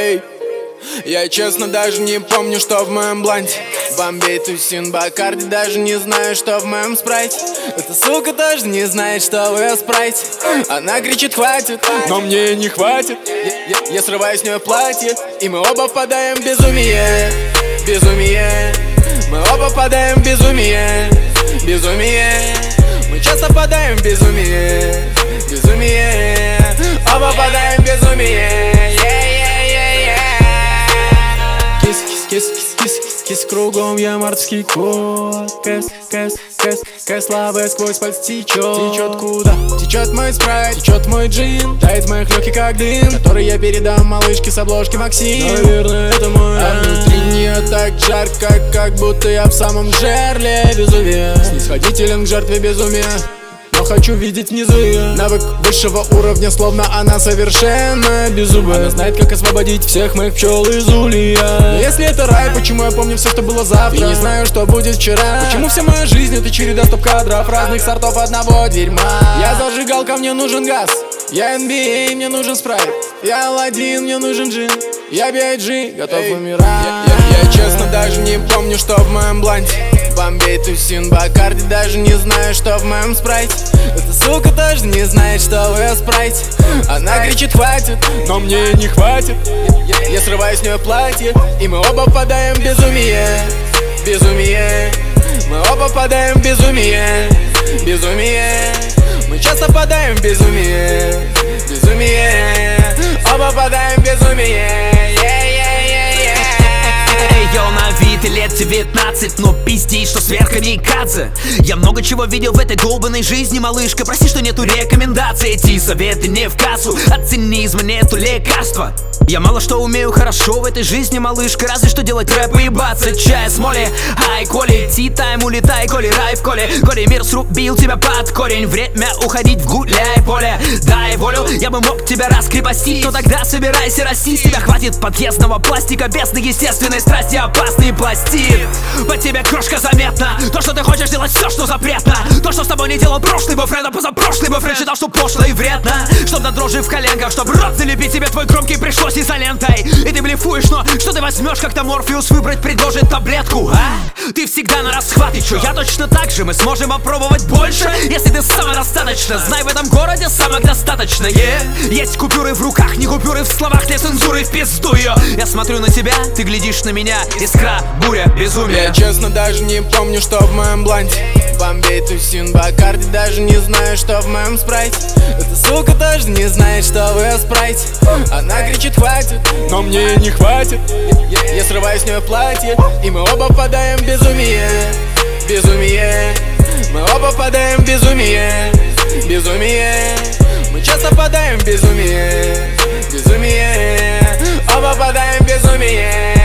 Эй, я честно даже не помню, что в моем бланте. Бомбей, тусин, Бакарди, даже не знаю, что в моем спрайте. Эта сука тоже не знает, что в ее спрайте. Она кричит хватит, но мне не хватит. Я срываю с нее платье, и мы оба впадаем в безумие. Безумие. Мы оба впадаем в безумие. Безумие. Мы часто впадаем в безумие. Безумие. Оба впадаем в безумие. Кис кругом, я морский кот. Кэс лавы сквозь пальцы течет куда? Течет мой спрайт, течет мой джин. Тает в моих легких как дым, который я передам малышке с обложки Максим. Наверное, это мой. А внутри нее так жарко, как будто я в самом жерле безумия. Снисходителен к жертве безумия, но хочу видеть внизу ее. Навык высшего уровня, словно она совершенно беззубая. Она знает, как освободить всех моих пчел из улья. Но если это рай, почему я помню все, что было завтра? И не знаю, что будет вчера. Почему вся моя жизнь — это череда стоп-кадров разных сортов одного дерьма? Я зажигалка, мне нужен газ. Я NBA, мне нужен спрайт. Я Аладдин, мне нужен джин. Я B.I.G, готов умирать. Я честно даже не помню, что в моем бланте. Бомбей, тусин, Бакарди, даже не знаю, что в моем спрайте. Эта сука тоже не знает, что в ее спрайте. Она кричит хватит, но мне не хватит. Я срываю с нее платье, и мы оба впадаем в безумие. Безумие. Мы оба впадаем в безумие. Безумие. Мы часто впадаем в безумие. Безумие. Оба впадаем в безумие. Йоу, на вид и лет 19, но пиздей, что сверхкамикадзе. Я много чего видел в этой долбанной жизни, малышка. Прости, что нету рекомендаций, эти советы не в кассу. От цинизма нету лекарства. Я мало что умею хорошо в этой жизни, малышка. Разве что делать рэп и ебаться чай с моли. Ай, Коли, ти-тайм, улетай, Коли, рай в Коле. Коли, мир срубил тебя под корень. Время уходить в гуляй поле. Дай волю, я бы мог тебя раскрепостить, но тогда собирайся расти. С тебя хватит подъездного пластика без естественной страсти. Опасный пластид. По тебе крошка заметна. То, что ты хочешь делать все, что запретно. То, что с тобой не делал прошлый бойфренд, а позапрошлый бойфренд считал, что пошло и вредно. Чтоб до дрожи в коленках, чтоб рот залепить тебе твой громкий пришлось изолентой. И ты блефуешь, но что ты возьмешь, как-то Морфеус выбрать предложит таблетку, а? Ты всегда на расхват, и чё? Я точно так же, мы сможем попробовать больше, если ты самодостаточно. Знай, в этом городе самых достаточно, Есть купюры в руках, не купюры в словах, для цензуры в пизду ее. Я смотрю на тебя, ты глядишь на меня. Искра, буря, безумие. Я честно даже не помню, что в моем бланте. Бомбей, тусин, Бакарди, даже не знаю, что в моем спрайте. Эта сука тоже не знает, что в ее спрайте. Она кричит хватит, но мне не хватит. Я срываю с нее платье, и мы оба впадаем в безумие. Безумие. Мы оба впадаем в безумие. Безумие. Мы часто впадаем в безумие. Безумие. Оба впадаем в безумие.